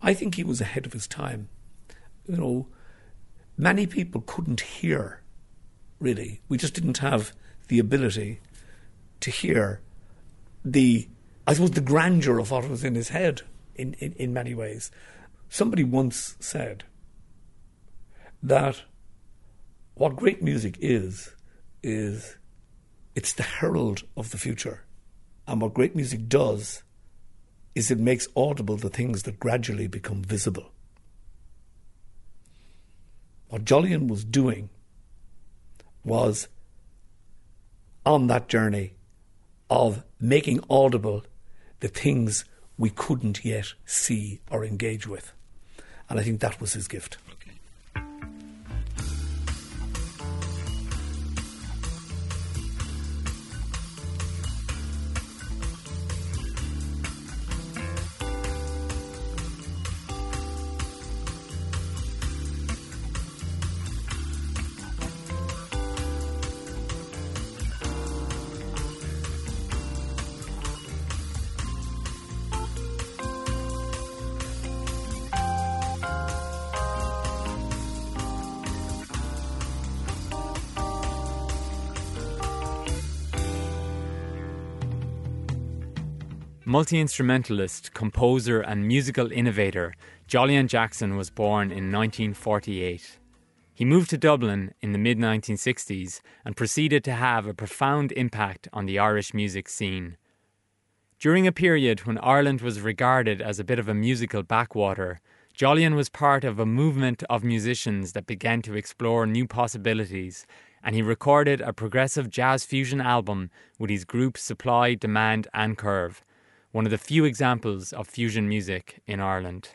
I think he was ahead of his time. You know, many people couldn't hear, really. We just didn't have the ability to hear the grandeur of what was in his head in many ways. Somebody once said that what great music is it's the herald of the future. And what great music does is it makes audible the things that gradually become visible. What Jolyon was doing was on that journey of making audible the things we couldn't yet see or engage with. And I think that was his gift. Multi-instrumentalist, composer and musical innovator, Jolyon Jackson was born in 1948. He moved to Dublin in the mid-1960s and proceeded to have a profound impact on the Irish music scene. During a period when Ireland was regarded as a bit of a musical backwater, Jolyon was part of a movement of musicians that began to explore new possibilities, and he recorded a progressive jazz fusion album with his group Supply, Demand and Curve, one of the few examples of fusion music in Ireland.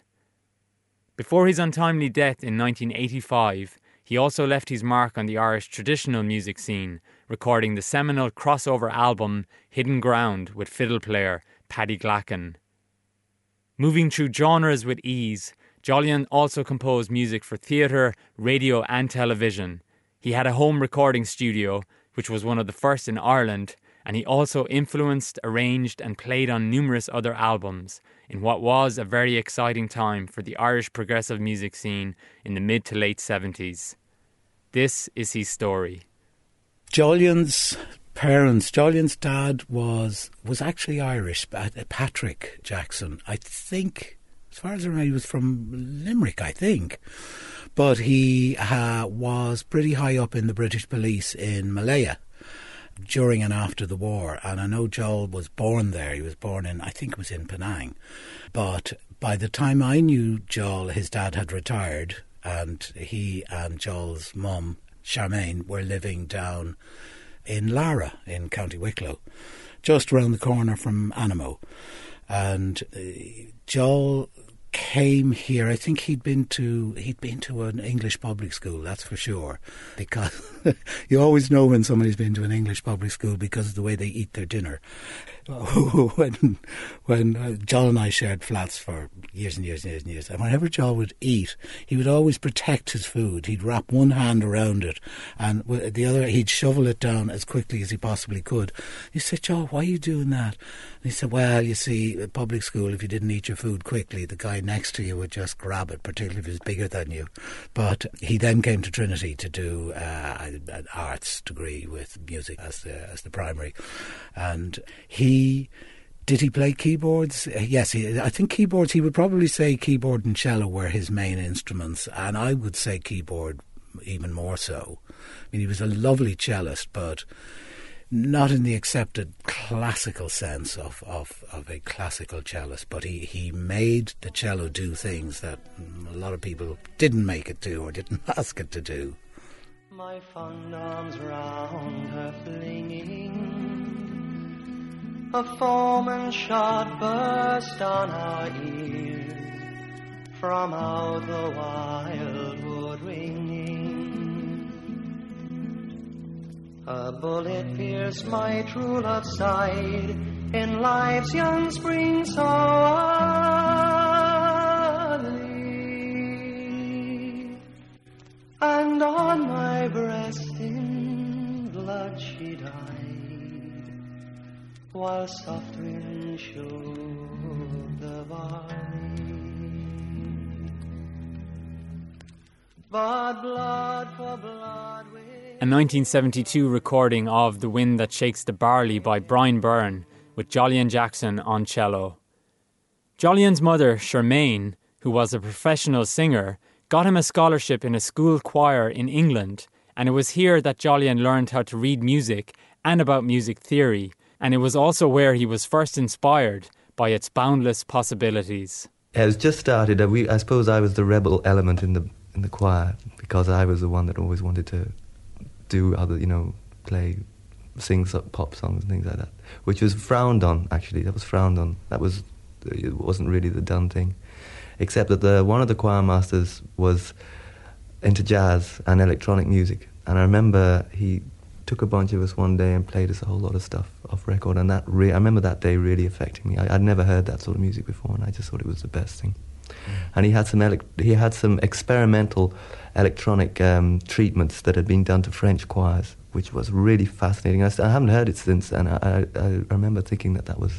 Before his untimely death in 1985, he also left his mark on the Irish traditional music scene, recording the seminal crossover album Hidden Ground with fiddle player Paddy Glacken. Moving through genres with ease, Jolyon also composed music for theatre, radio and television. He had a home recording studio, which was one of the first in Ireland, and he also influenced, arranged and played on numerous other albums in what was a very exciting time for the Irish progressive music scene in the mid to late 70s. This is his story. Jolyon's parents, Jolyon's dad was actually Irish, Patrick Jackson. I think, as far as I remember, he was from Limerick, I think. But he was pretty high up in the British police in Malaya during and after the war, and I know Joel was born there. He was born in, I think it was in Penang. But by the time I knew Joel, his dad had retired, and he and Joel's mum, Charmaine, were living down in Lara in County Wicklow, just around the corner from Animo. And Joel came here. I think he'd been to an English public school, that's for sure, because you always know when somebody's been to an English public school because of the way they eat their dinner. When Joel and I shared flats for years and years and years and years, and whenever Joel would eat, he would always protect his food. He'd wrap one hand around it, and with the other he'd shovel it down as quickly as he possibly could. You said, "Joel, why are you doing that?" And he said, "Well, you see, at public school, if you didn't eat your food quickly, the guy next to you would just grab it, particularly if he was bigger than you." But he then came to Trinity to do an arts degree with music as the primary, and did he play keyboards? Yes, I think keyboards. He would probably say keyboard and cello were his main instruments, and I would say keyboard even more so. I mean, he was a lovely cellist, but not in the accepted classical sense of a classical cellist, but he made the cello do things that a lot of people didn't make it do or didn't ask it to do. My fond arms round her flinging, a foam and shot burst on our ears, from out the wildwood ringing. A bullet pierced my true love's side in life's young spring so early, and on my breast in blood she died, while soft wind shook the barley. but blood for blood will... A 1972 recording of The Wind That Shakes the Barley by Brian Byrne with Jolyon Jackson on cello. Jolyon's mother, Charmaine, who was a professional singer, got him a scholarship in a school choir in England, and it was here that Jolyon learned how to read music and about music theory, and it was also where he was first inspired by its boundless possibilities. It was just started. I suppose I was the rebel element in the choir, because I was the one that always wanted to do other, sing pop songs and things like that, which was frowned on, actually. That was frowned on. It wasn't really the done thing. Except that one of the choir masters was into jazz and electronic music. And I remember he took a bunch of us one day and played us a whole lot of stuff off record, and I remember that day really affecting me. I'd never heard that sort of music before, and I just thought it was the best thing. And he had some experimental electronic treatments that had been done to French choirs, which was really fascinating. I haven't heard it since, and I remember thinking that was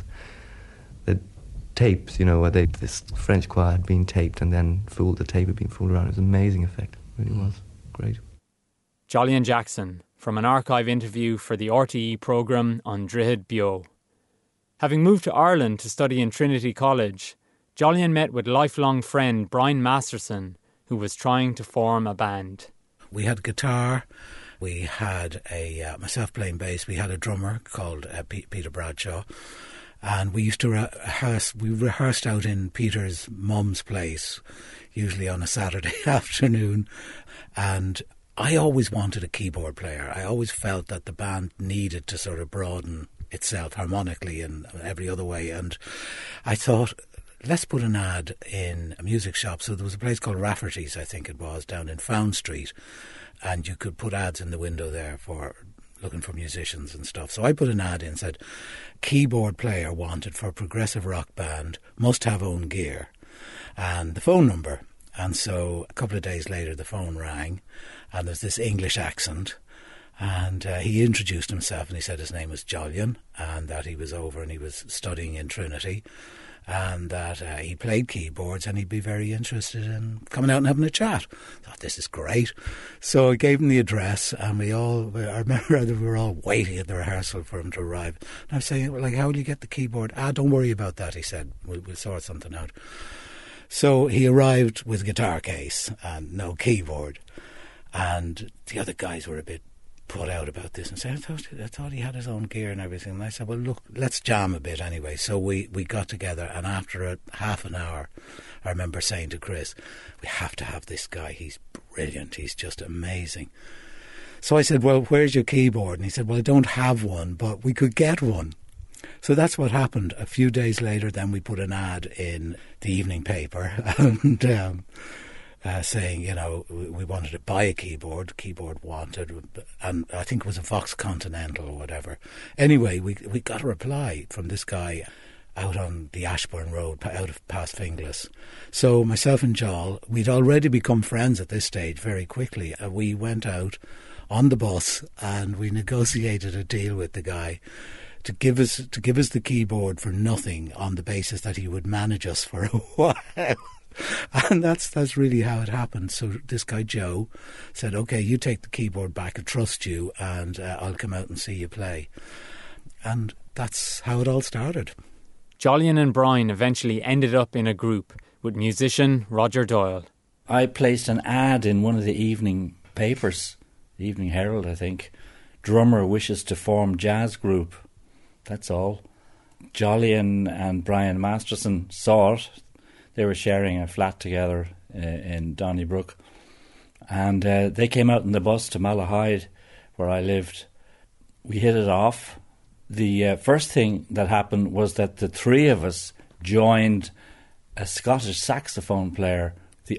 the tapes, where this French choir had been taped and then the tape had been fooled around. It was an amazing effect. It really was. Great. Jolyon Jackson, from an archive interview for the RTE programme on Droichead Bio. Having moved to Ireland to study in Trinity College, Jolyon met with lifelong friend Brian Masterson, who was trying to form a band. We had guitar, we had myself playing bass, we had a drummer called Peter Bradshaw, and we used to rehearse. We rehearsed out in Peter's mum's place, usually on a Saturday afternoon, and I always wanted a keyboard player. I always felt that the band needed to sort of broaden itself harmonically and every other way, and I thought, let's put an ad in a music shop. So there was a place called Rafferty's, I think it was, down in Fowne Street, and you could put ads in the window there for looking for musicians and stuff. So I put an ad in, said, keyboard player wanted for progressive rock band, must have own gear, and the phone number. And so a couple of days later the phone rang, and there's this English accent, and he introduced himself, and he said his name was Jolyon, and that he was over and he was studying in Trinity, and that he played keyboards and he'd be very interested in coming out and having a chat. I thought, this is great. So I gave him the address, and I remember that we were all waiting at the rehearsal for him to arrive. And I was saying, how will you get the keyboard? Don't worry about that, he said. We'll sort something out. So he arrived with a guitar case and no keyboard. And the other guys were a bit put out about this and said, I thought he had his own gear and everything. And I said, well, look, let's jam a bit anyway. So we got together, and after half an hour, I remember saying to Chris, we have to have this guy. He's brilliant. He's just amazing. So I said, well, where's your keyboard? And he said, well, I don't have one, but we could get one. So that's what happened. A few days later, then we put an ad in the evening paper and saying, we wanted to buy a keyboard wanted, and I think it was a Vox Continental or whatever. Anyway, we got a reply from this guy out on the Ashbourne Road, out of past Finglas. So myself and Joel, we'd already become friends at this stage very quickly. We went out on the bus and we negotiated a deal with the guy to give us the keyboard for nothing, on the basis that he would manage us for a while. And that's really how it happened. So this guy Joe said, okay, you take the keyboard back, I trust you, and I'll come out and see you play. And that's how it all started. Jolyon and Brian eventually ended up in a group with musician Roger Doyle. I placed an ad in one of the evening papers, the Evening Herald, I think. Drummer wishes to form jazz group. That's all. Jolyon and Brian Masterson saw it. They were sharing a flat together in Donnybrook. And they came out in the bus to Malahide, where I lived. We hit it off. The first thing that happened was that the three of us joined a Scottish saxophone player.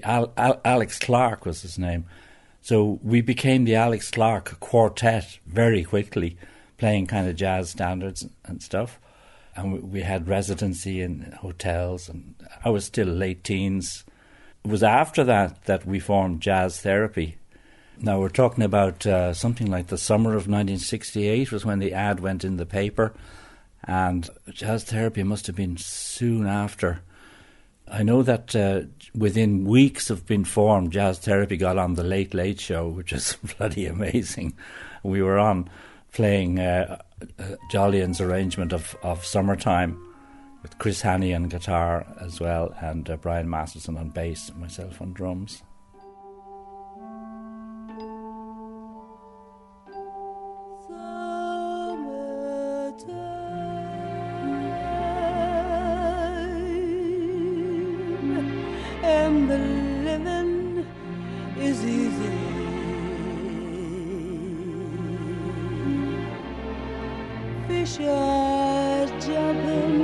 Alex Clark was his name. So we became the Alex Clark Quartet very quickly, playing kind of jazz standards and stuff. And we had residency in hotels, and I was still late teens. It was after that we formed Jazz Therapy. Now we're talking about something like the summer of 1968 was when the ad went in the paper, and Jazz Therapy must have been soon after. I know that within weeks of being formed, Jazz Therapy got on the Late Late Show, which is bloody amazing. We were on playing Jolyen's arrangement of Summertime with Chris Haney on guitar as well, and Brian Masterson on bass, and myself on drums. And the living is easy. Fish are jumping,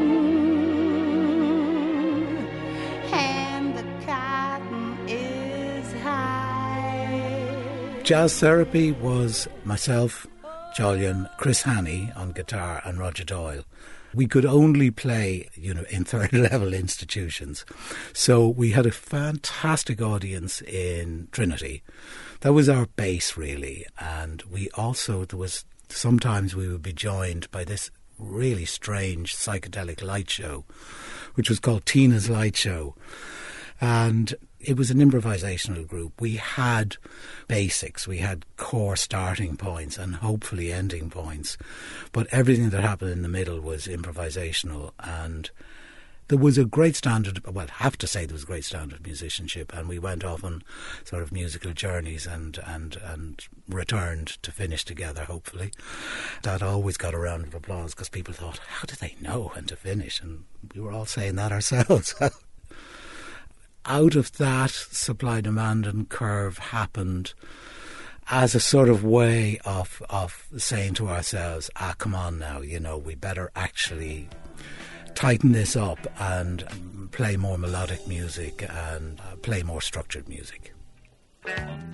and the cotton is high. Jazz Therapy was myself, Jolyon, Chris Haney on guitar, and Roger Doyle. We could only play, in third-level institutions. So we had a fantastic audience in Trinity. That was our base, really. And sometimes we would be joined by this really strange psychedelic light show, which was called Tina's Light Show. And it was an improvisational group. We had basics, we had core starting points and hopefully ending points, but everything that happened in the middle was improvisational. And there was a great standard, well, I have to say there was a great standard of musicianship, and we went off on sort of musical journeys and returned to finish together, hopefully. That always got a round of applause because people thought, how do they know when to finish? And we were all saying that ourselves. Out of that, Supply, Demand and Curve happened as a sort of way of saying to ourselves, come on now, we better actually tighten this up and play more melodic music and play more structured music. At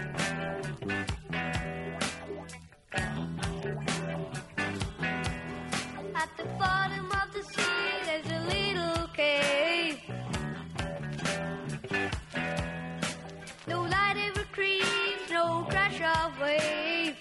the bottom of the sea, there's a little cave. No light ever creeps, no crash of wave.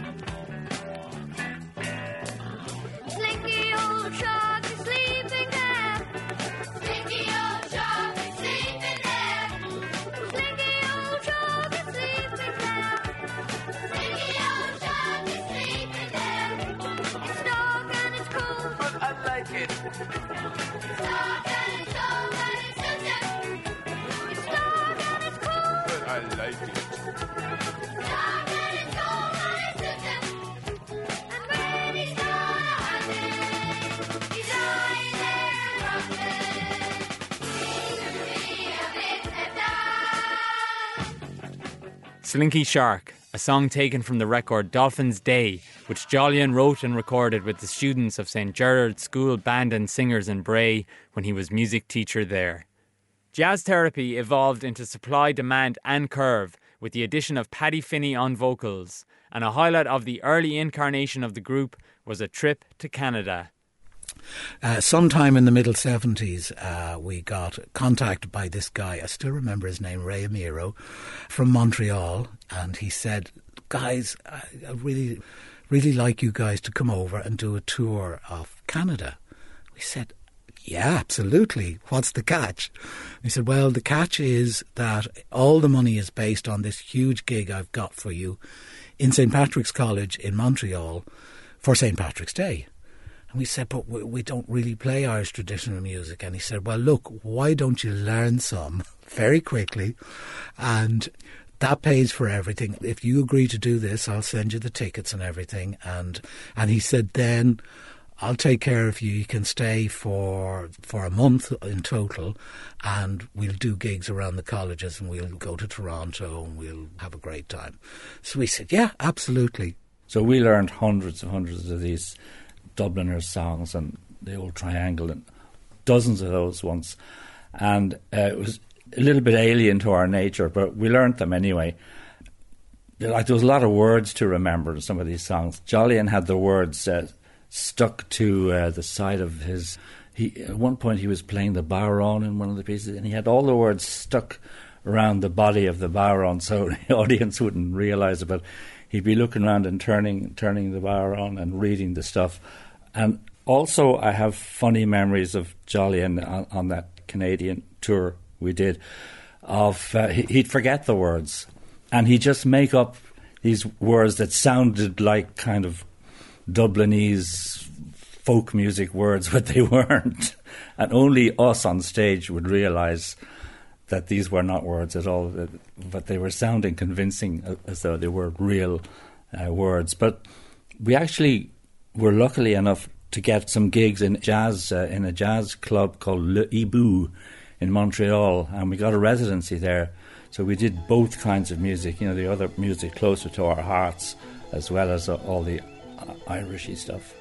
Slinky old shark is sleeping there. Slinky old shark is sleeping there. Slinky old shark is sleeping there. Slinky old shark is sleeping there. It's dark and it's cold, but I like it. It's dark and it's cold, but it suits him. It's dark and it's cold, but I like it. It's dark and it's cold, but it suits him. And when he's gone hunting, he's lying there rotting. Seems to be a bit left out. Slinky Shark, a song taken from the record Dolphin's Day, which Jolyon wrote and recorded with the students of St. Gerard's School Band and Singers in Bray when he was music teacher there. Jazz Therapy evolved into Supply, Demand and Curve with the addition of Paddy Finney on vocals, and a highlight of the early incarnation of the group was a trip to Canada. Sometime in the middle 70s, we got contacted by this guy, I still remember his name, Ray Amiro, from Montreal, and he said, guys, I really, really like you guys to come over and do a tour of Canada. We said, yeah, absolutely. What's the catch? He said, well, the catch is that all the money is based on this huge gig I've got for you in St. Patrick's College in Montreal for St. Patrick's Day. And we said, but we don't really play Irish traditional music. And he said, well, look, why don't you learn some very quickly? And that pays for everything. If you agree to do this, I'll send you the tickets and everything. And he said, then I'll take care of you. You can stay for a month in total, and we'll do gigs around the colleges, and we'll go to Toronto, and we'll have a great time. So we said, yeah, absolutely. So we learned hundreds of these Dubliners songs and the old triangle and dozens of those once. And it was a little bit alien to our nature, but we learned them anyway. Like, there was a lot of words to remember in some of these songs. Jolyon had the words stuck to the side of his... At one point he was playing the bodhrán in one of the pieces, and he had all the words stuck around the body of the bodhrán so the audience wouldn't realise it, but he'd be looking around and turning the bodhrán and reading the stuff. And also I have funny memories of Jolyon on that Canadian tour we did, of he'd forget the words, and he'd just make up these words that sounded like kind of Dublinese folk music words, but they weren't. And only us on stage would realise that these were not words at all, but they were sounding convincing as though they were real words. But we actually were lucky enough to get some gigs in a jazz club called Le Hibou in Montreal, and we got a residency there. So we did both kinds of music, the other music closer to our hearts, as well as all the Irishy stuff.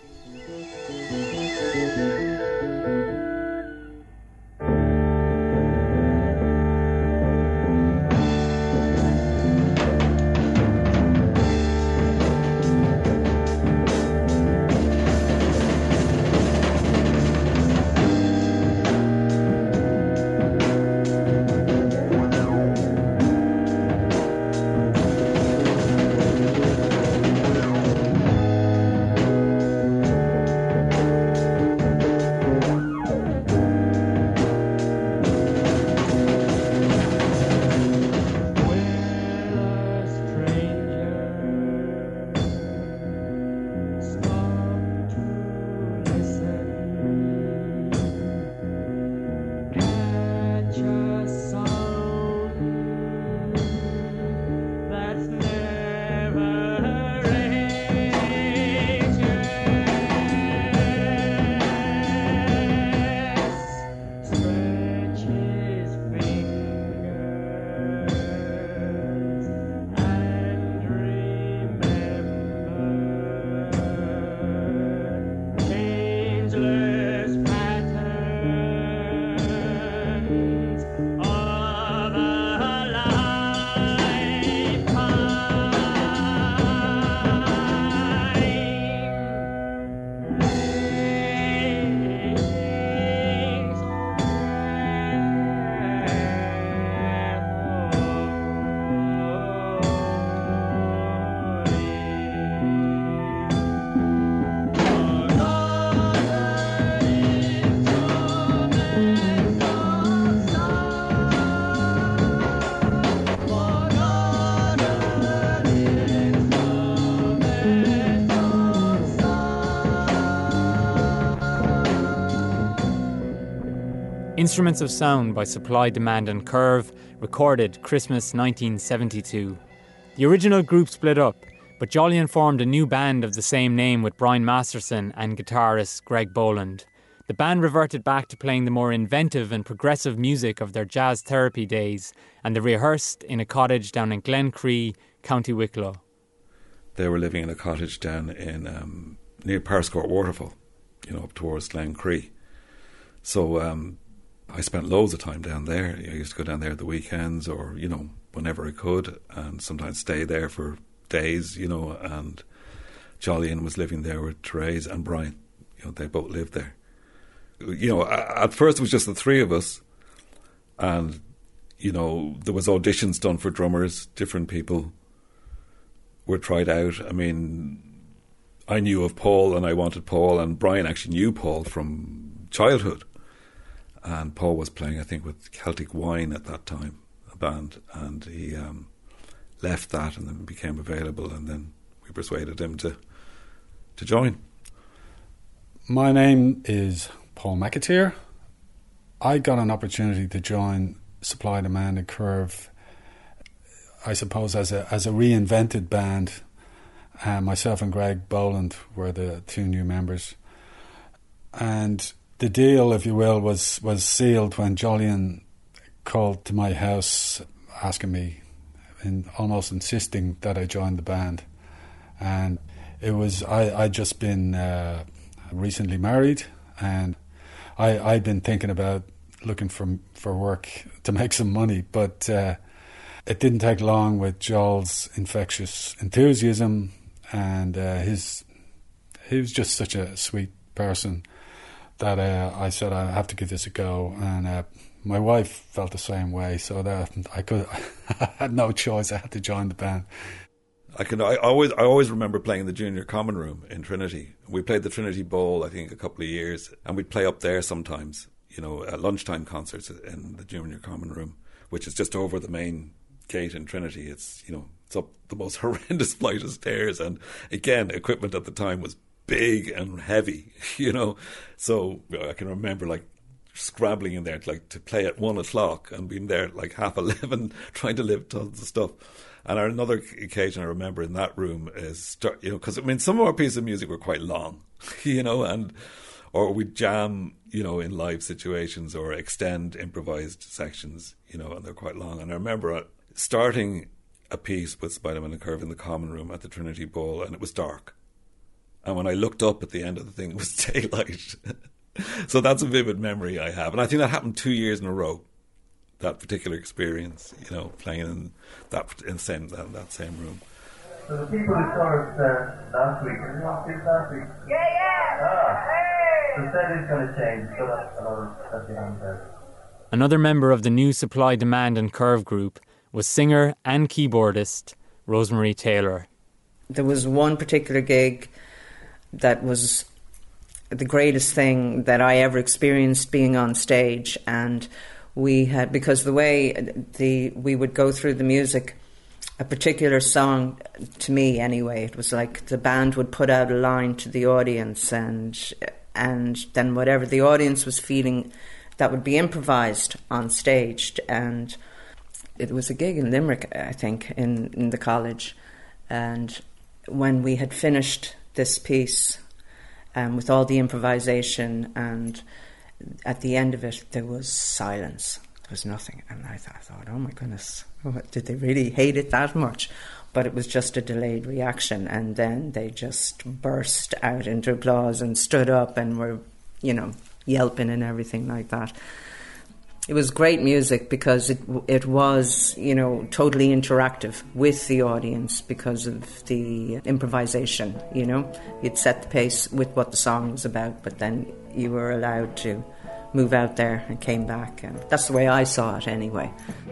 Instruments of Sound by Supply, Demand and Curve, recorded Christmas 1972. The original group split up, but Jolyon formed a new band of the same name with Brian Masterson and guitarist Greg Boland. The band reverted back to playing the more inventive and progressive music of their jazz therapy days, and they rehearsed in a cottage down in Glencree, County Wicklow. They were living in a cottage down in near Parscourt Waterfall, up towards Glencree. So I spent loads of time down there. I used to go down there at the weekends or, whenever I could, and sometimes stay there for days, and Jolyon was living there with Therese and Brian. They both lived there. At first it was just the three of us, and, there was auditions done for drummers. Different people were tried out. I mean, I knew of Paul and I wanted Paul, and Brian actually knew Paul from childhood. And Paul was playing, I think, with Celtic Wine at that time, a band, and he left that and then became available, and then we persuaded him to join. My name is Paul McAteer. I got an opportunity to join Supply, Demand and Curve, I suppose, as a reinvented band. Myself and Greg Boland were the two new members. And the deal, if you will, was sealed when Jolyon called to my house asking me, and almost insisting that I join the band. And it was, I'd just been recently married, and I'd been thinking about looking for work to make some money, but it didn't take long with Joel's infectious enthusiasm, and he was just such a sweet person that I said I have to give this a go, and my wife felt the same way, so that I had no choice. I had to join the band. I always remember playing in the junior common room in Trinity. We played the Trinity Bowl, I think, a couple of years, and we'd play up there sometimes. lunchtime concerts in the Junior Common Room, which is just over the main gate in Trinity. It's up the most horrendous flight of stairs, and again, equipment at the time was big and heavy, So I can remember like scrambling in there to play at 1 o'clock and being there at like 11:30 trying to lift tons of stuff. And another occasion I remember in that room is, because some of our pieces of music were quite long, or we'd jam, in live situations or extend improvised sections, and they're quite long. And I remember starting a piece with Spider-Man and Curve in the Common Room at the Trinity Bowl, and it was dark. And when I looked up at the end of the thing, it was daylight. So that's a vivid memory I have. And I think that happened 2 years in a row, that particular experience, playing in that same room. So the people who saw us last week, did you not see us last week? Yeah. So that is going to change, so that's the answer. Another member of the new Supply, Demand and Curve group was singer and keyboardist Rosemary Taylor. There was one particular gig that was the greatest thing that I ever experienced being on stage, and we had, because the way we would go through the music, a particular song, to me anyway, it was like the band would put out a line to the audience, and then whatever the audience was feeling, that would be improvised on stage. And it was a gig in Limerick, I think, in the college, and when we had finished this piece with all the improvisation, and at the end of it there was silence, there was nothing, and I thought, oh my goodness, did they really hate it that much? But it was just a delayed reaction, and then they just burst out into applause and stood up and were yelping and everything like that. It was great music because it was, totally interactive with the audience because of the improvisation, You'd set the pace with what the song was about, but then you were allowed to move out there and came back. And that's the way I saw it anyway.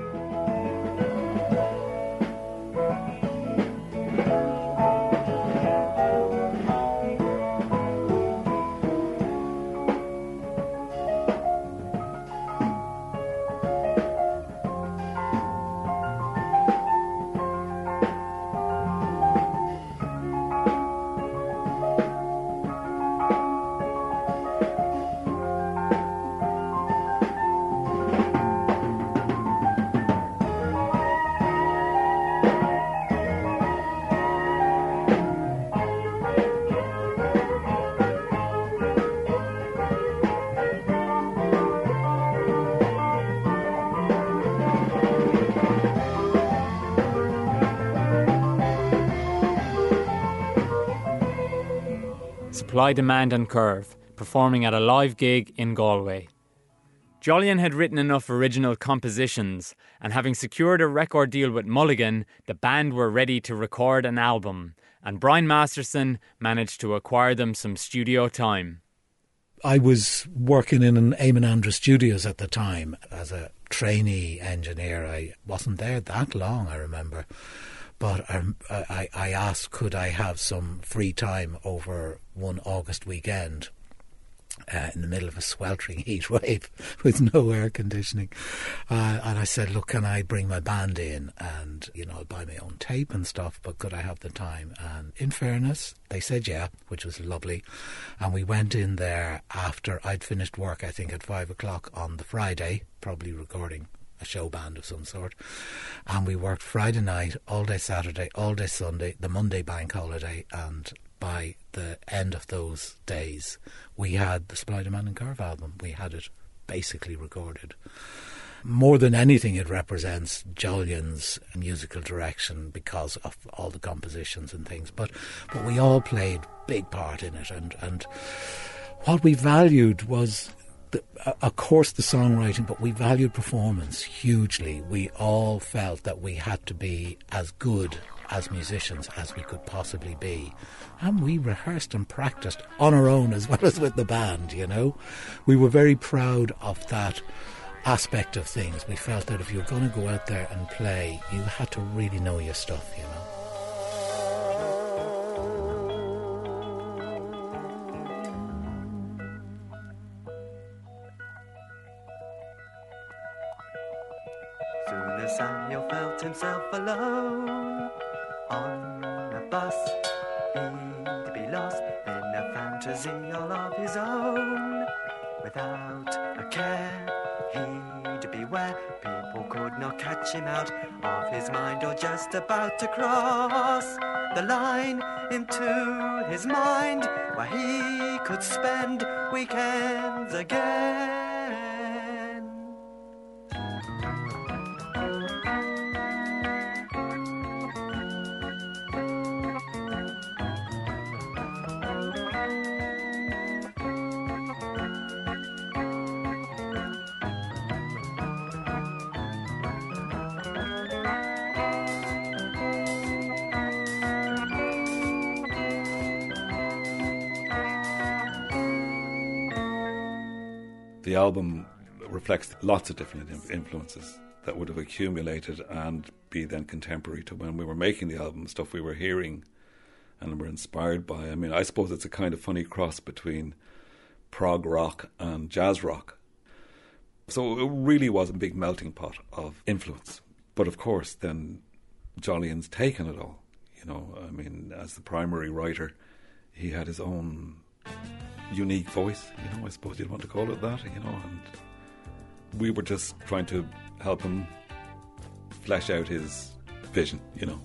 Supply, Demand and Curve, performing at a live gig in Galway. Jolyon had written enough original compositions, and having secured a record deal with Mulligan, the band were ready to record an album, and Brian Masterson managed to acquire them some studio time. I was working in an Eamon Andrews Studios at the time as a trainee engineer. I wasn't there that long, I remember. But I asked, could I have some free time over one August weekend in the middle of a sweltering heat wave with no air conditioning. And I said, look, can I bring my band in and, I'll buy my own tape and stuff, but could I have the time? And in fairness, they said yeah, which was lovely. And we went in there after I'd finished work, I think at 5 o'clock on the Friday, probably recording a show band of some sort, and we worked Friday night, all day Saturday, all day Sunday, the Monday bank holiday, and by the end of those days we had the Supply, Demand and Curve album. We had it basically recorded. More than anything, it represents Jolyon's musical direction because of all the compositions and things, but we all played big part in it, and what we valued was of course the songwriting, but we valued performance hugely. We all felt that we had to be as good as musicians as we could possibly be, and we rehearsed and practiced on our own as well as with the band. We were very proud of that aspect of things. We felt that if you were going to go out there and play, you had to really know your stuff. soon as Samuel felt himself alone on a bus, he'd be lost in a fantasy all of his own. Without a care, he'd beware people could not catch him out of his mind, or just about to cross the line into his mind, where he could spend weekends again. The album reflects lots of different influences that would have accumulated and be then contemporary to when we were making the album, stuff we were hearing and were inspired by. I mean, I suppose it's a kind of funny cross between prog rock and jazz rock. So it really was a big melting pot of influence. But of course, then Jolyen's taken it all. You know, I mean, as the primary writer, he had his own unique voice, you know, I suppose you'd want to call it that, you know, and we were just trying to help him flesh out his vision, you know.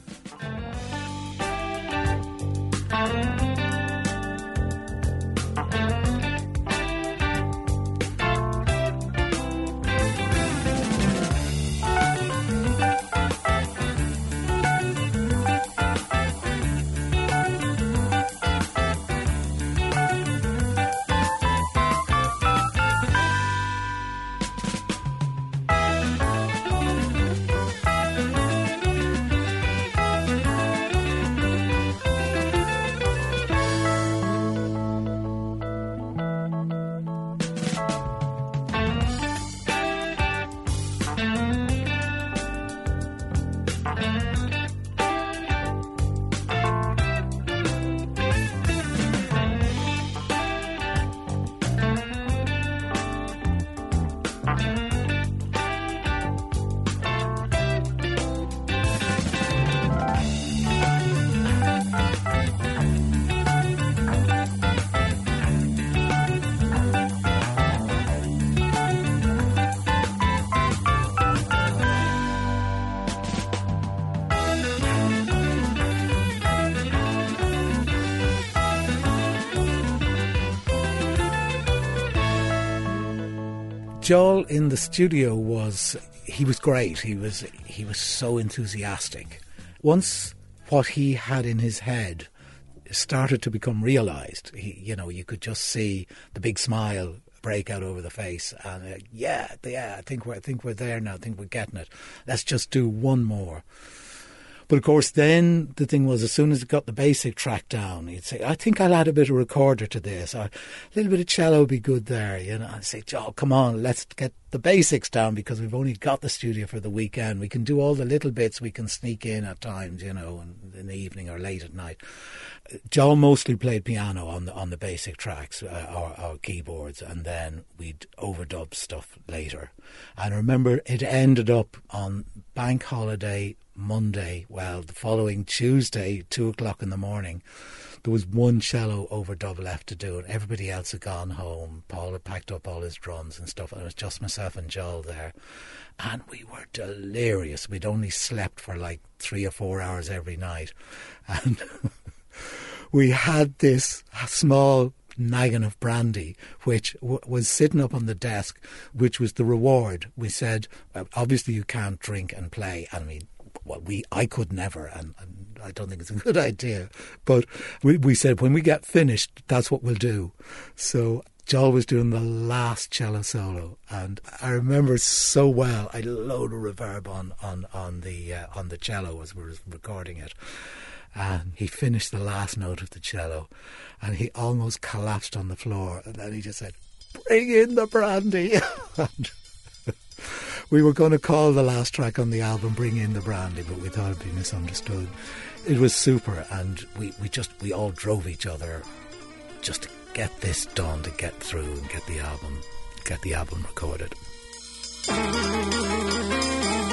Joel in the studio was great. He was so enthusiastic. Once what he had in his head started to become realised, you could just see the big smile break out over the face, and I think we're there now. I think we're getting it. Let's just do one more. But of course, then the thing was, as soon as it got the basic track down, he'd say, I think I'll add a bit of recorder to this, or a little bit of cello would be good there, you know. I'd say, Joe, come on, let's get the basics down, because we've only got the studio for the weekend. We can do all the little bits we can sneak in at times, you know, in the evening or late at night. Joe mostly played piano on the basic tracks, or keyboards, and then we'd overdub stuff later. And I remember it ended up on Bank Holiday Monday, well, the following Tuesday, 2:00 in the morning, there was one cello overdub left to do, and everybody else had gone home. Paul had packed up all his drums and stuff, and it was just myself and Joel there. And we were delirious. We'd only slept for like 3 or 4 hours every night. And we had this small naggin of brandy, which was sitting up on the desk, which was the reward. We said, obviously you can't drink and play. I mean, well, I could never, and I don't think it's a good idea. But we said, when we get finished, that's what we'll do. So Joel was doing the last cello solo, and I remember so well. I had a load of reverb on the cello as we were recording it, and he finished the last note of the cello, and he almost collapsed on the floor, and then he just said, "Bring in the brandy." And we were going to call the last track on the album "Bring in the Brandy," but we thought it'd be misunderstood. It was super, and we all drove each other just to get this done, to get through and get the album recorded.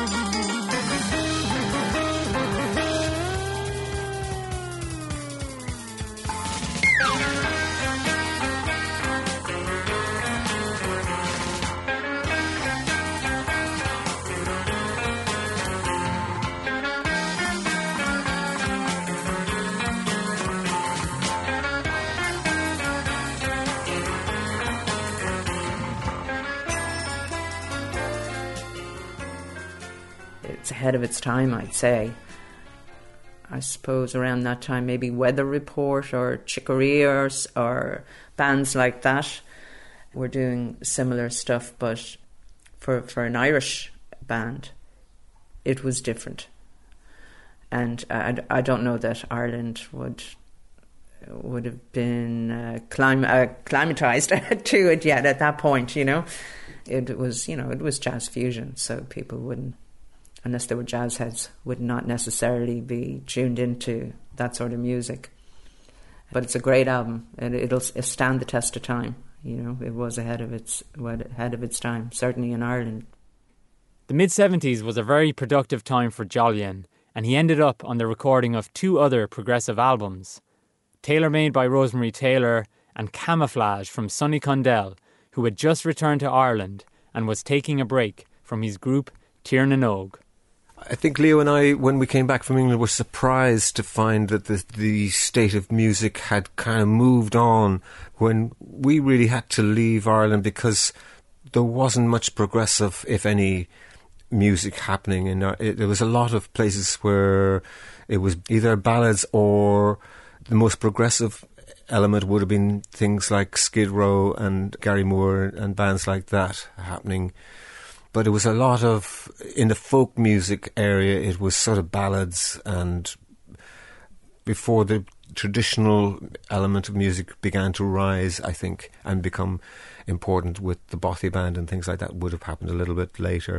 it's ahead of its time, I'd say. I suppose around that time, maybe Weather Report or Chicory or bands like that were doing similar stuff, but for an Irish band, it was different. And I don't know that Ireland would have been acclimatized to it yet at that point, you know. It was jazz fusion, so people wouldn't, unless they were jazz heads, would not necessarily be tuned into that sort of music. But it's a great album, and it'll stand the test of time. You know, it was ahead of its time, certainly in Ireland. The mid-70s was a very productive time for Jolyon, and he ended up on the recording of 2 other progressive albums, Tailor Made by Rosemary Taylor and Camouflage from Sonny Condell, who had just returned to Ireland and was taking a break from his group Tir na Nog. I think Leo and I, when we came back from England, were surprised to find that the state of music had kind of moved on when we really had to leave Ireland, because there wasn't much progressive, if any, music happening. And there was a lot of places where it was either ballads, or the most progressive element would have been things like Skid Row and Gary Moore and bands like that happening. But it was a lot of, in the folk music area, it was sort of ballads, and before the traditional element of music began to rise, I think, and become important with the Bothy Band and things like that, would have happened a little bit later.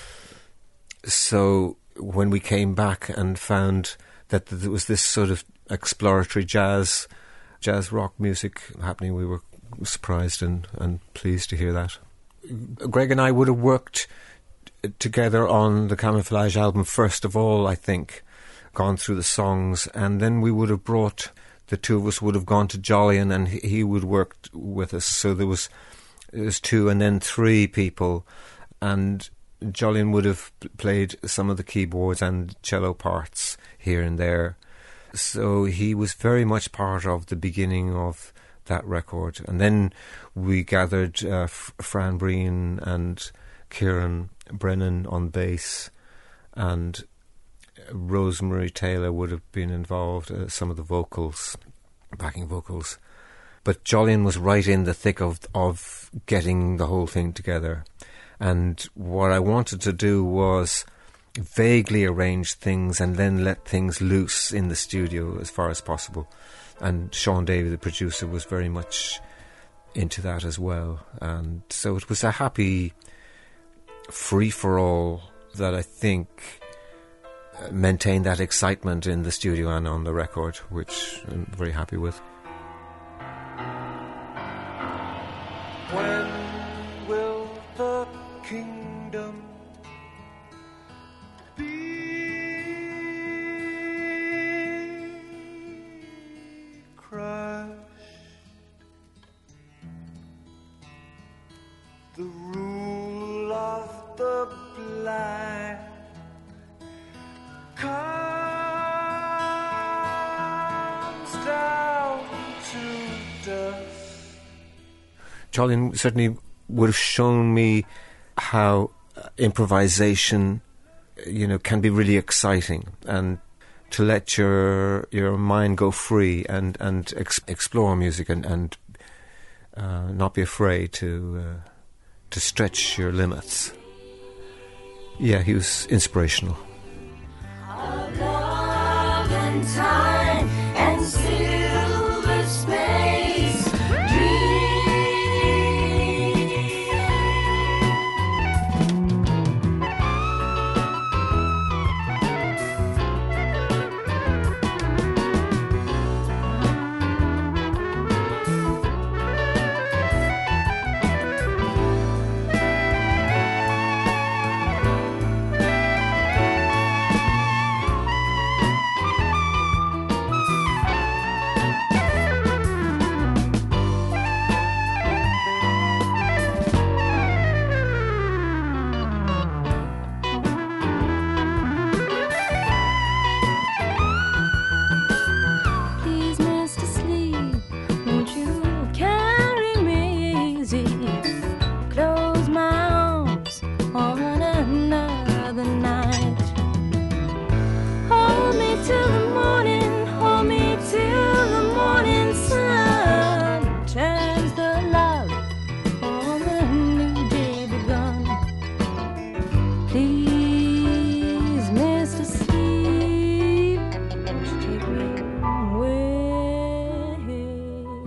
So when we came back and found that there was this sort of exploratory jazz rock music happening, we were surprised and pleased to hear that. Greg and I would have worked together on the Camouflage album first of all, I think, gone through the songs, and then we would have brought, the two of us would have gone to Jolyon, and he would work with us. So there was 2 and then 3 people, and Jolyon would have played some of the keyboards and cello parts here and there. So he was very much part of the beginning of that record. And then we gathered Fran Breen and Kieran Brennan on bass, and Rosemary Taylor would have been involved, some of the vocals, backing vocals. But Jolyon was right in the thick of getting the whole thing together. And what I wanted to do was vaguely arrange things and then let things loose in the studio as far as possible. And Sean Davey, the producer, was very much into that as well. And so it was a happy free-for-all that I think maintained that excitement in the studio and on the record, which I'm very happy with. When will the kingdom be crushed? The rule of the blind comes down to dust. Jolyon certainly would have shown me how improvisation, can be really exciting, and to let your mind go free and explore music and not be afraid to stretch your limits. Yeah, he was inspirational. Love and time and silver space.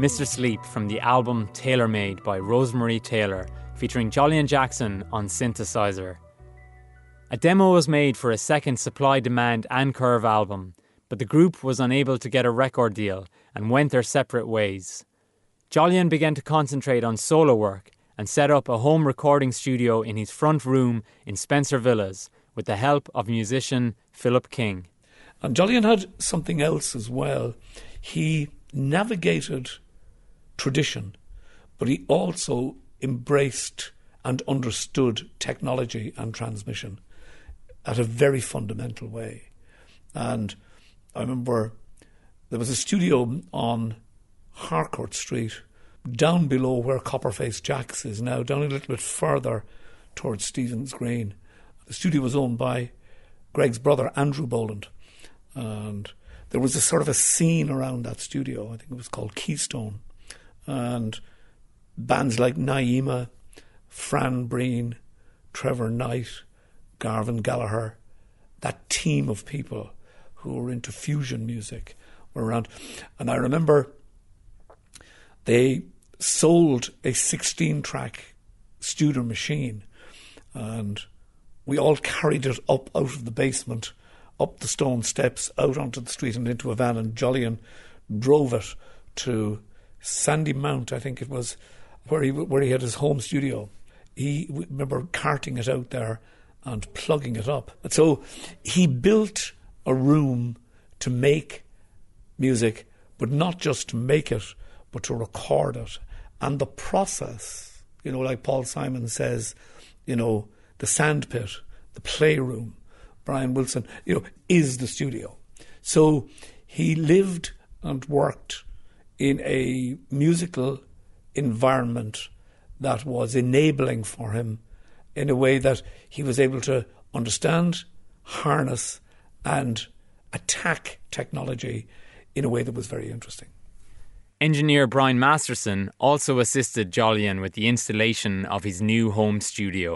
Mr. Sleep from the album Tailor Made by Rosemary Taylor, featuring Jolyon Jackson on synthesizer. A demo was made for a second Supply, Demand and Curve album, but the group was unable to get a record deal and went their separate ways. Jolyon began to concentrate on solo work and set up a home recording studio in his front room in Spencer Villas with the help of musician Philip King. And Jolyon had something else as well. He navigated tradition, but he also embraced and understood technology and transmission at a very fundamental way. And I remember there was a studio on Harcourt Street, down below where Copperface Jack's is now, down a little bit further towards Stephen's Green. The studio was owned by Greg's brother, Andrew Boland. And there was a sort of a scene around that studio. I think it was called Keystone. And bands like Naima, Fran Breen, Trevor Knight, Garvin Gallagher, that team of people who were into fusion music were around. And I remember they sold a 16-track Studer machine, and we all carried it up out of the basement, up the stone steps, out onto the street and into a van, and Jolyon drove it to Sandy Mount, I think it was, where he had his home studio. He remember carting it out there and plugging it up. And so he built a room to make music, but not just to make it, but to record it. And the process, like Paul Simon says, the sandpit, the playroom, Brian Wilson, is the studio. So he lived and worked in a musical environment that was enabling for him in a way that he was able to understand, harness, and attack technology in a way that was very interesting. Engineer Brian Masterson also assisted Jolyon with the installation of his new home studio.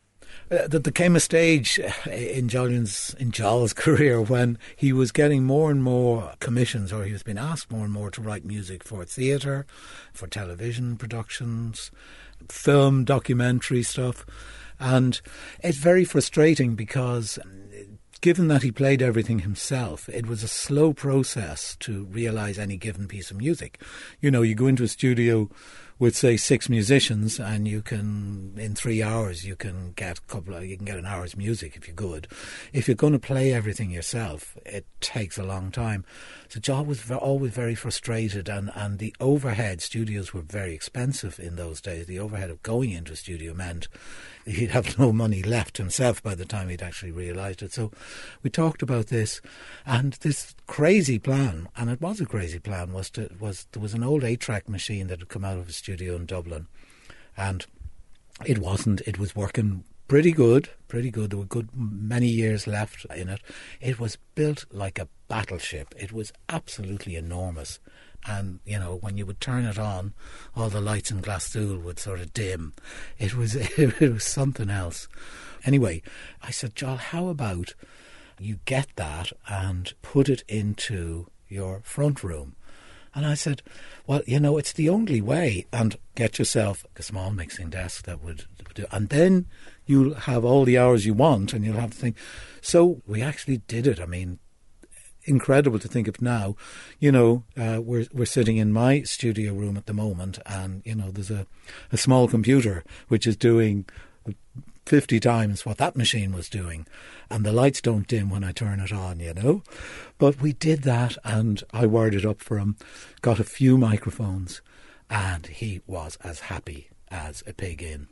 There came a stage in Joel's career when he was getting more and more commissions, or he was being asked more and more to write music for theatre, for television productions, film, documentary stuff. And it's very frustrating because given that he played everything himself, it was a slow process to realise any given piece of music. You go into a studio with, say, 6 musicians, and you can, in 3 hours, you can get an hour's music if you're good. If you're going to play everything yourself, it takes a long time. So John was always very frustrated, and the overhead, studios were very expensive in those days. The overhead of going into a studio meant he'd have no money left himself by the time he'd actually realised it. So we talked about this, and this crazy plan, and it was a crazy plan, there was an old 8-track machine that had come out of a studio in Dublin, and it was working pretty good. There were many years left in it. It was built like a battleship. It was absolutely enormous. And, when you would turn it on, all the lights in Glasgow would sort of dim. It was something else. Anyway, I said, Joel, how about you get that and put it into your front room? And I said, well, it's the only way, and get yourself a small mixing desk that would do, and then you'll have all the hours you want, and you'll have to think. So we actually did it. I mean, incredible to think of now. We're sitting in my studio room at the moment, and there's a small computer which is doing 50 times what that machine was doing, and the lights don't dim when I turn it on, But we did that, and I wired it up for him, got a few microphones, and he was as happy as a pig in.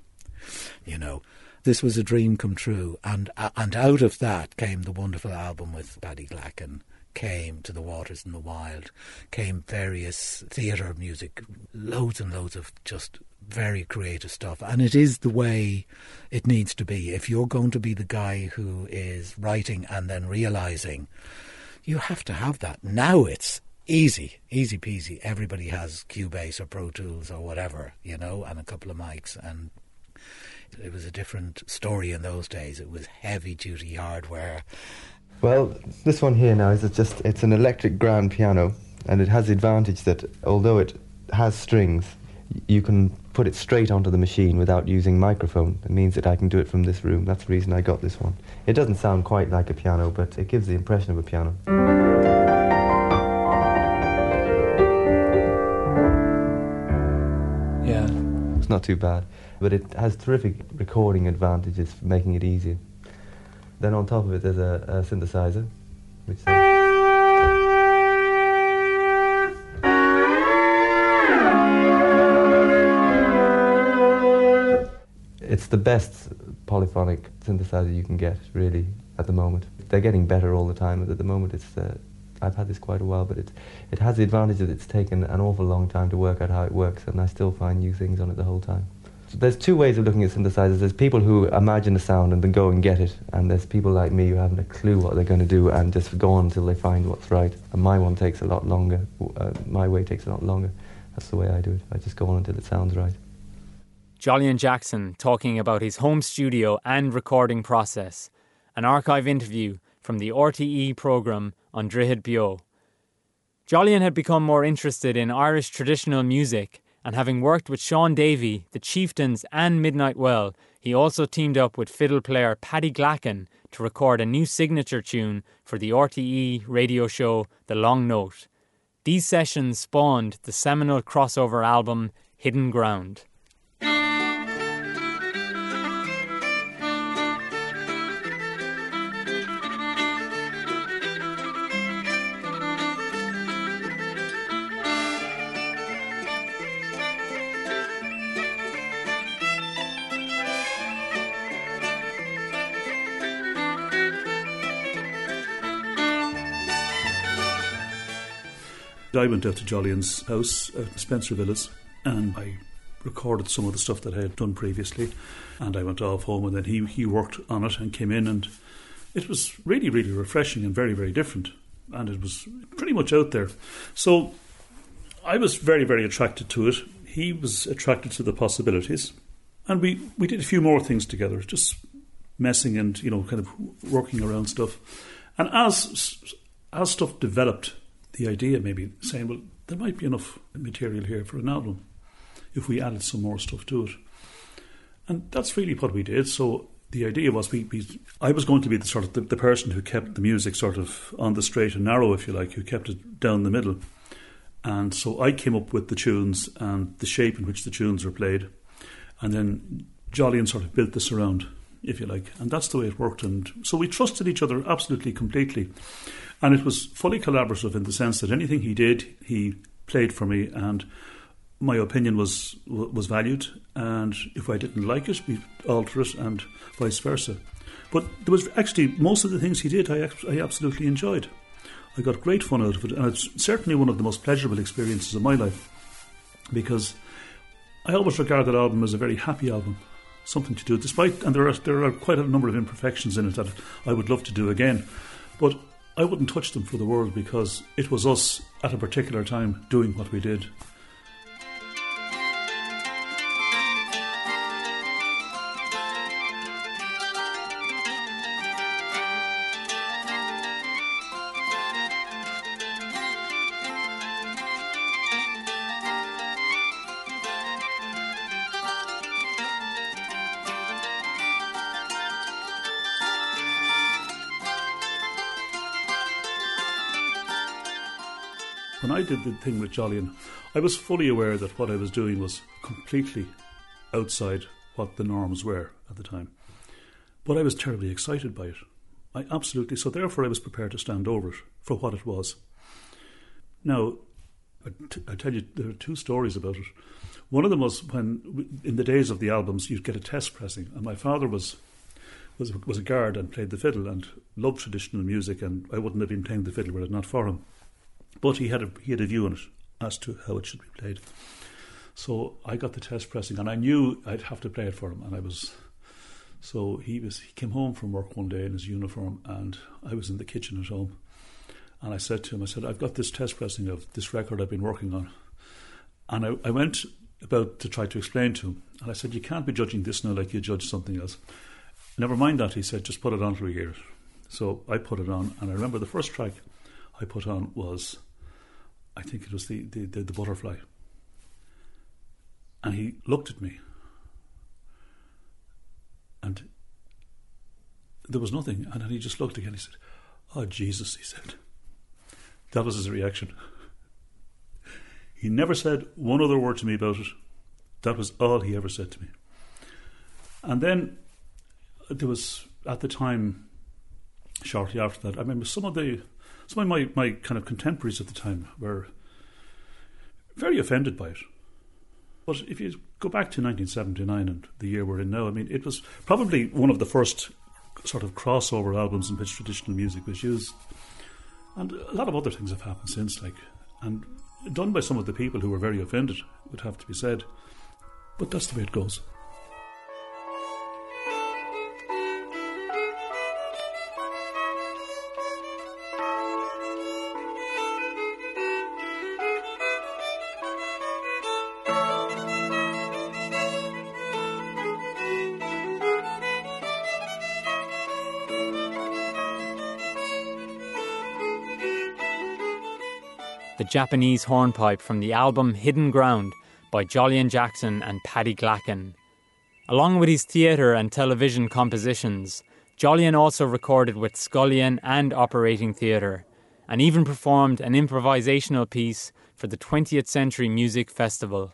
This was a dream come true, and out of that came the wonderful album with Paddy Glacken, came To the Waters and the Wild, came various theatre music, loads and loads of just very creative stuff. And it is the way it needs to be. If you're going to be the guy who is writing and then realising, you have to have that. Now it's easy peasy. Everybody has Cubase or Pro Tools or whatever, and a couple of mics, and it was a different story in those days. It was heavy duty hardware. Well, this one here now it's an electric grand piano, and it has the advantage that although it has strings, you can put it straight onto the machine without using microphone. It means that I can do it from this room. That's the reason I got this one. It doesn't sound quite like a piano, but it gives the impression of a piano. Yeah. It's not too bad, but it has terrific recording advantages for making it easier. Then on top of it there's a synthesizer, which it's the best polyphonic synthesizer you can get, really, at the moment. They're getting better all the time, but at the moment it's I've had this quite a while, but it has the advantage that it's taken an awful long time to work out how it works, and I still find new things on it the whole time. So there's two ways of looking at synthesizers. There's people who imagine a sound and then go and get it, and there's people like me who haven't a clue what they're going to do and just go on until they find what's right. And my one takes a lot longer. My way takes a lot longer. That's the way I do it. I just go on until it sounds right. Jolyon Jackson talking about his home studio and recording process. An archive interview from the RTE programme on Droichead Beo. Jolyon had become more interested in Irish traditional music, and having worked with Sean Davey, the Chieftains and Midnight Well, he also teamed up with fiddle player Paddy Glacken to record a new signature tune for the RTE radio show The Long Note. These sessions spawned the seminal crossover album Hidden Ground. I went out to Jolyon's house at Spencer Villas and I recorded some of the stuff that I had done previously, and I went off home, and then he worked on it and came in, and it was really, really refreshing and very, very different, and it was pretty much out there. So I was very, very attracted to it. He was attracted to the possibilities, and we did a few more things together, just messing and, you know, kind of working around stuff. And as stuff developed, the idea maybe saying, well, there might be enough material here for an album if we added some more stuff to it. And that's really what we did. So the idea was I was going to be the person who kept the music sort of on the straight and narrow, if you like, who kept it down the middle. And so I came up with the tunes and the shape in which the tunes were played. And then Jolyon sort of built this around, if you like. And that's the way it worked. And so we trusted each other absolutely, completely. And it was fully collaborative in the sense that anything he did, he played for me, and my opinion was valued. And if I didn't like it, we'd alter it, and vice versa. But there was actually most of the things he did I absolutely enjoyed. I got great fun out of it, and it's certainly one of the most pleasurable experiences of my life, because I always regard that album as a very happy album, something to do, despite, and there are quite a number of imperfections in it that I would love to do again, but I wouldn't touch them for the world, because it was us at a particular time doing what we did. When I did the thing with Jolyon, I was fully aware that what I was doing was completely outside what the norms were at the time. But I was terribly excited by it. So therefore I was prepared to stand over it for what it was. Now, I tell you, there are two stories about it. One of them was when, in the days of the albums, you'd get a test pressing, and my father was a guard and played the fiddle and loved traditional music, and I wouldn't have been playing the fiddle were it not for him. But he had a view on it as to how it should be played. So I got the test pressing, and I knew I'd have to play it for him. So he came home from work one day in his uniform, and I was in the kitchen at home. And I said to him, I've got this test pressing of this record I've been working on. And I went about to try to explain to him. And I said, you can't be judging this now like you judge something else. Never mind that, he said, just put it on till we hear it. So I put it on, and I remember the first track I put on was, I think it was the Butterfly. And he looked at me, and there was nothing. And then he just looked again. He said, "Oh, Jesus," he said. That was his reaction. He never said one other word to me about it. That was all he ever said to me. And then there was, at the time, shortly after that, I remember some of my kind of contemporaries at the time were very offended by it. But if you go back to 1979 and the year we're in now, I mean, it was probably one of the first sort of crossover albums in which traditional music was used. And a lot of other things have happened since, and done by some of the people who were very offended, would have to be said. But that's the way it goes. The Japanese hornpipe from the album Hidden Ground by Jolyon Jackson and Paddy Glacken. Along with his theatre and television compositions, Jolyon also recorded with Scullion and Operating Theatre, and even performed an improvisational piece for the 20th Century Music Festival.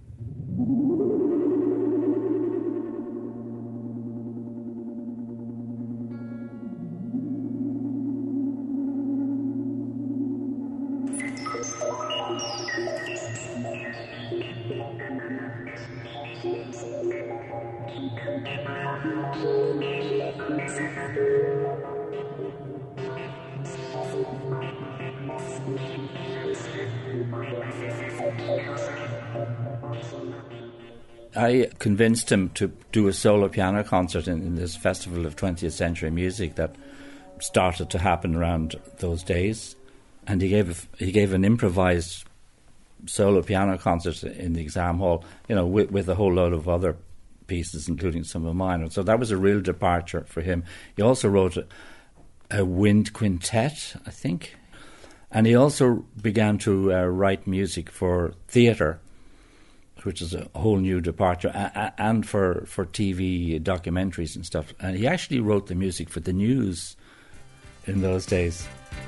I convinced him to do a solo piano concert in this Festival of 20th Century Music that started to happen around those days, and he gave an improvised solo piano concert in the exam hall, with a whole load of other pieces, including some of mine. And so that was a real departure for him. He also wrote a wind quintet, I think, and he also began to write music for theatre, which is a whole new departure, and for TV documentaries and stuff. And he actually wrote the music for the news in those days.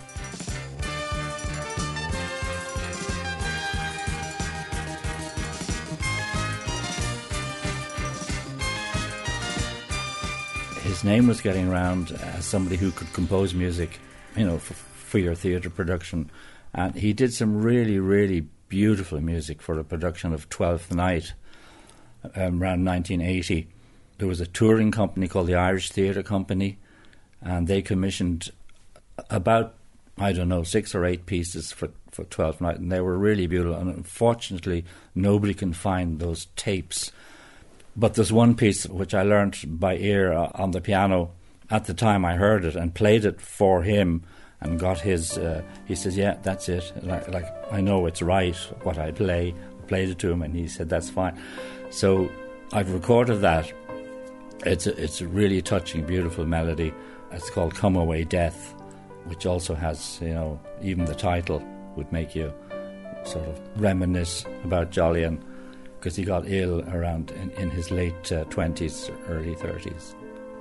His name was getting around as somebody who could compose music, for your theatre production. And he did some really, really beautiful music for a production of Twelfth Night around 1980. There was a touring company called the Irish Theatre Company, and they commissioned about, 6 or 8 pieces for Twelfth Night, and they were really beautiful. And unfortunately, nobody can find those tapes. But there's one piece which I learnt by ear on the piano. At the time I heard it and played it for him and got his, he says, yeah, that's it. Like I know it's right, what I play. I played it to him and he said, that's fine. So I've recorded that. It's a really touching, beautiful melody. It's called Come Away Death, which also has, even the title would make you sort of reminisce about Jolyon, because he got ill around in his late 20s, early 30s.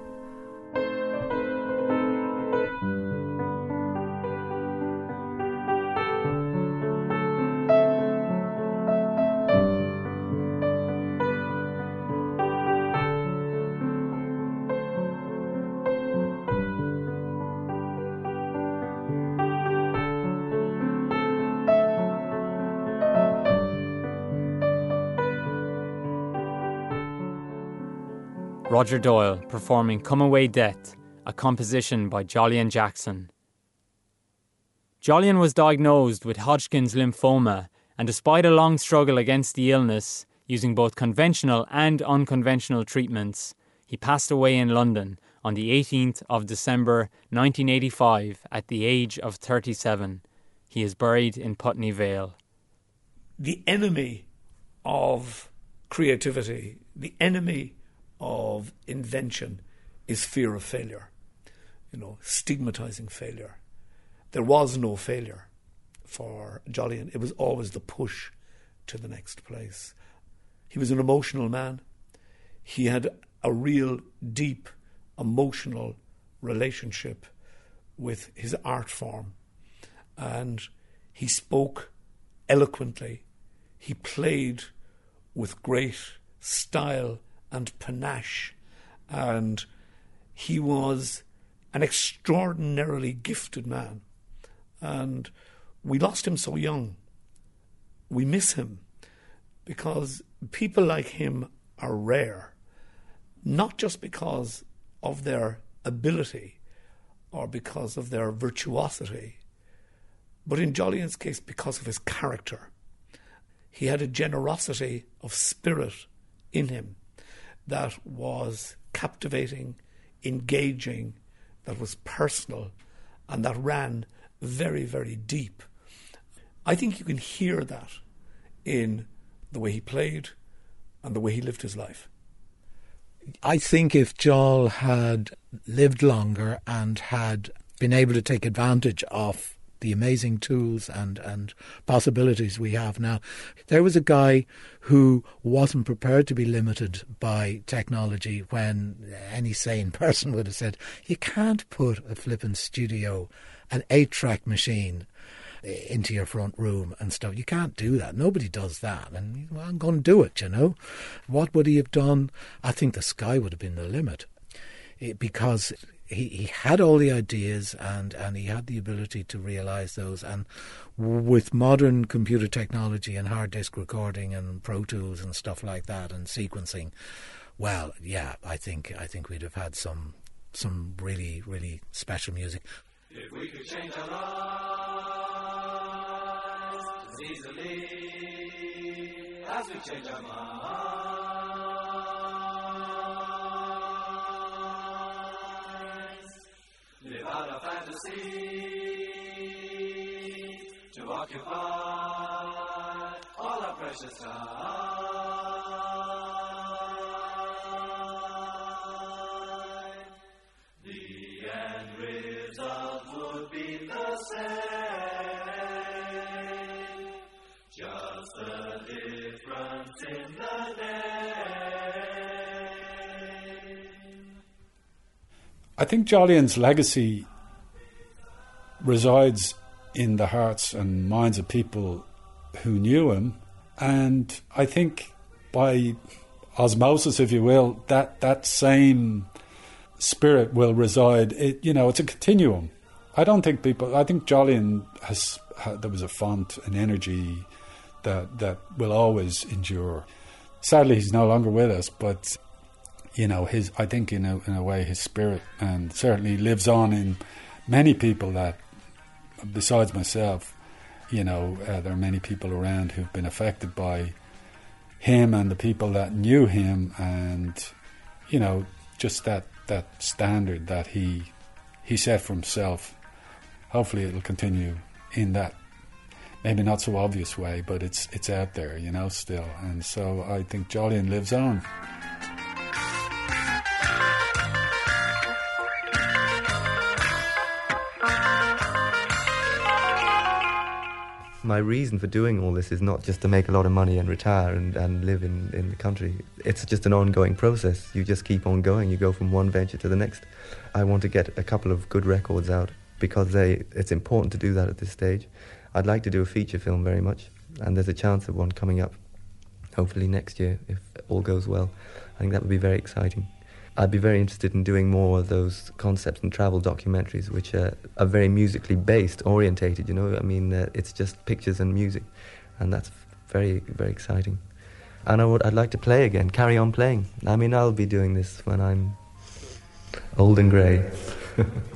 Roger Doyle performing Come Away Death, a composition by Jolyon Jackson. Jolyon was diagnosed with Hodgkin's lymphoma, and despite a long struggle against the illness, using both conventional and unconventional treatments, he passed away in London on the 18th of December 1985 at the age of 37. He is buried in Putney Vale. The enemy of creativity, the enemy of invention is fear of failure, stigmatizing failure. There was no failure for Jolyon. It was always the push to the next place. He was an emotional man. He had a real deep emotional relationship with his art form. And he spoke eloquently. He played with great style and panache. And he was an extraordinarily gifted man. And we lost him so young. We miss him because people like him are rare, not just because of their ability or because of their virtuosity, but in Jolyen's case, because of his character. He had a generosity of spirit in him that was captivating, engaging, that was personal, and that ran very, very deep. I think you can hear that in the way he played and the way he lived his life. I think if Joel had lived longer and had been able to take advantage of the amazing tools and possibilities we have now, there was a guy who wasn't prepared to be limited by technology when any sane person would have said, you can't put a flippin' studio, an 8-track machine into your front room and stuff. You can't do that. Nobody does that. And well, I'm going to do it, you know. What would he have done? I think the sky would have been the limit, because he had all the ideas and he had the ability to realise those. And with modern computer technology and hard disk recording and Pro Tools and stuff like that and sequencing, well, yeah, I think we'd have had some really, really special music. If we could change our lives as easily as we change our minds, live out our fantasy to occupy all our precious time, the end result would be the same, just a difference in the name. I think Jolyen's legacy resides in the hearts and minds of people who knew him, and I think by osmosis, if you will, that same spirit will reside. It's a continuum. I think Jolyen there was a font, an energy that will always endure. Sadly, he's no longer with us, but I think in a way his spirit and certainly lives on in many people that, besides myself, there are many people around who've been affected by him and the people that knew him, and just that standard that he set for himself. Hopefully it'll continue in that maybe not so obvious way, but it's out there, still. And so I think Jolyen lives on. My reason for doing all this is not just to make a lot of money and retire and live in the country. It's just an ongoing process. You just keep on going. You go from one venture to the next. I want to get a couple of good records out because it's important to do that at this stage. I'd like to do a feature film very much, and there's a chance of one coming up hopefully next year if all goes well. I think that would be very exciting. I'd be very interested in doing more of those concepts and travel documentaries which are very musically based, orientated, it's just pictures and music, and that's very, very exciting. And I'd like to play again, carry on playing. I'll be doing this when I'm old and grey.